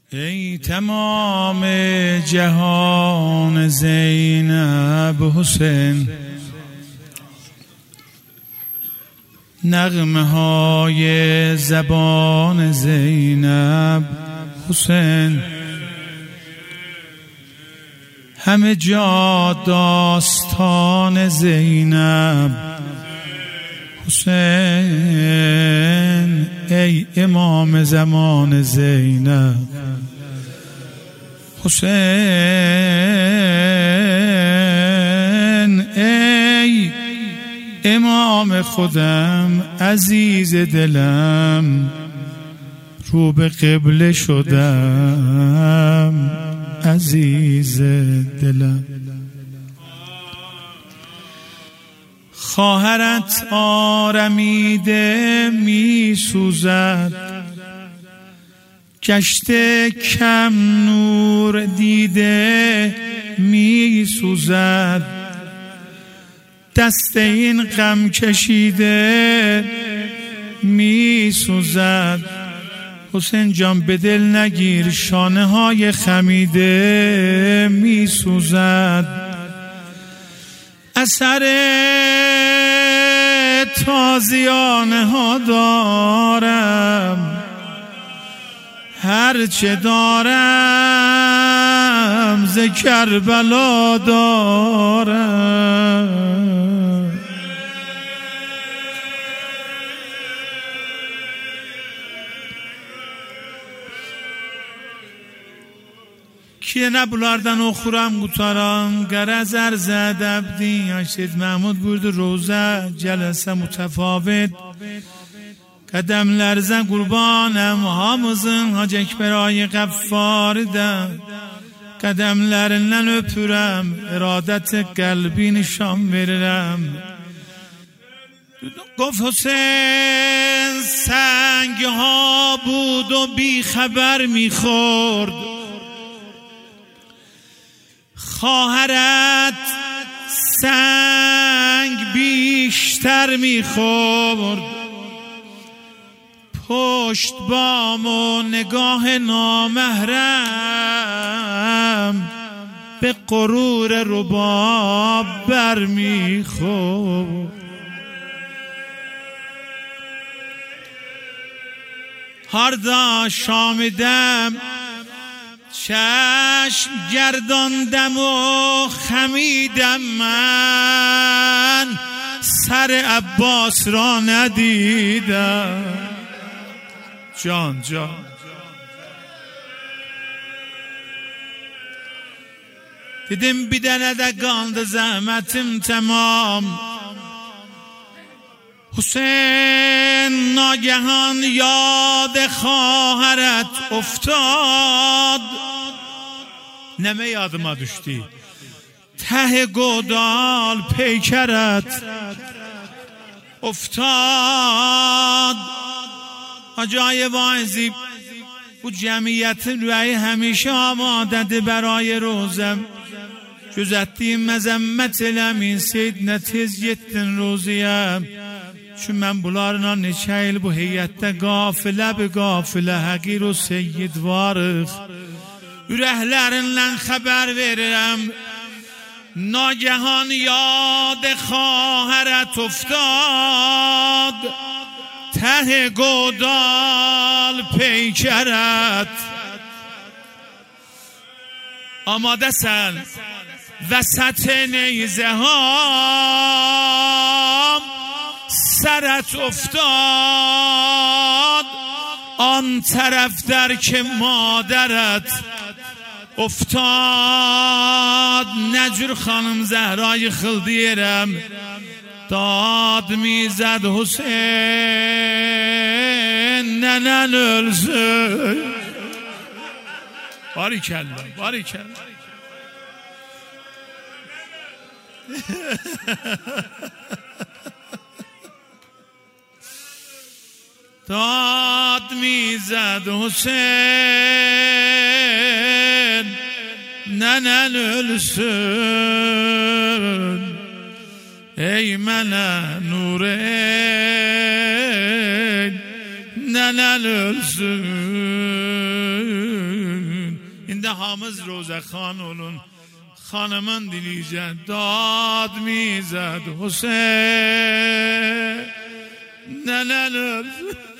ای تمام جهان زینب حسین، نغمه های زبان زینب حسین، همه جا داستان زینب حسین، ای امام زمان زینب حسین، ای امام خودم عزیز دلم، رو به قبله شدم عزیز دلم. خواهرت آرمیده می سوزد، گشته کم نور دیده می سوزد، دست این غم کشیده می سوزد. حسین جان به دل نگیر، شانه های خمیده می سوزد، اثر تازیانه ها دارم، هرچه دارم ز کربلا دارم. Kiye ne bulardan okuram qutaram, qərəzər zədəbdin. Yaşid Mahmud buyurdu, roza cələsə mütəfavit, qədəmlərzə qurbanəm, hamızın Hacı Əkbəray Qəffaridən, qədəmlərindən öpürəm, iradət qəlbi nişan verirəm. گفت حسین سنگ ها بود و بی خبر میخورد، خواهرت سنگ بیشتر میخورد، پشت بام و نگاه نامحرم به غرور رباب بر میخورد. هر دا شامدم چشم گرداندم و خمیدم، من سر عباس را ندیدم. جان دیدم بیدنه ده گانده زحمتم تمام. حسین ناگهان یاد خواهرت افتاد، نمه یادما düştü، ته گودال پیکرت افتاد. آجای واعظی bu cemiyetin rüyayı همیشه آماده‌dir برای روزم. Gözətdiyim məzəmmət eləmin, Seyd nə tez getdin roziyəm. Çünki mən bunlarla neçə il bu heyətdə qafilə bir qafilə həqir o seyyid varıq. Ürəklərindən xəbər verirəm, ناگهان یاد خواهرت افتاد، ته گودال پیکرت. آماده سن وسط نیزه ها سرت افتاد، آن طرف در که مادرت افتاد. نجور خانم زهرای خلدیرم داد میزد، حسین ننن ölsün. باریکالله باریکالله. داد میزد حسین ننن ölsün، ای من نور ننن ölsün. hamız Roza Xan olun. Xanımın dilicə dad mizəd Hüseyin. Nənən ölsün.